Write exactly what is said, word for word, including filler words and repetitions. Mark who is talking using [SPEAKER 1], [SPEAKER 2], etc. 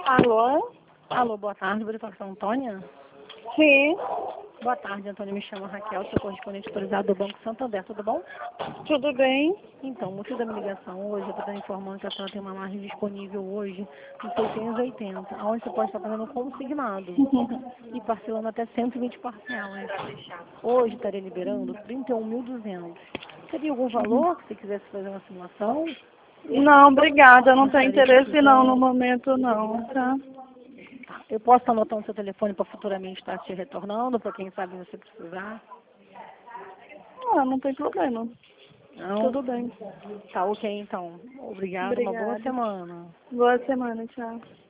[SPEAKER 1] Alô?
[SPEAKER 2] Alô, boa tarde, vou falar com a Antônia.
[SPEAKER 1] Sim,
[SPEAKER 2] Boa tarde, Antônia, me chamo Raquel, sou correspondente autorizado do Banco Santander, tudo bom?
[SPEAKER 1] tudo bem?
[SPEAKER 2] Então, o motivo da minha ligação hoje, eu estou informando que a senhora tem uma margem disponível hoje de seiscentos e oitenta, onde você pode estar fazendo consignado e parcelando até cento e vinte parcelas. Hoje estaria liberando trinta e um mil e duzentos. Teria algum valor que você quisesse fazer uma simulação?
[SPEAKER 1] Não, obrigada, eu não tenho
[SPEAKER 2] Estaria
[SPEAKER 1] interesse não no
[SPEAKER 2] precisando?
[SPEAKER 1] momento não, tá?
[SPEAKER 2] Tá. Eu posso estar anotando seu telefone para futuramente estar te retornando, para quem sabe você precisar?
[SPEAKER 1] Ah, não tem problema.
[SPEAKER 2] Não?
[SPEAKER 1] Tudo bem.
[SPEAKER 2] Tá ok, então. Obrigada, uma boa
[SPEAKER 1] Obrigada.
[SPEAKER 2] semana.
[SPEAKER 1] Boa semana, tchau.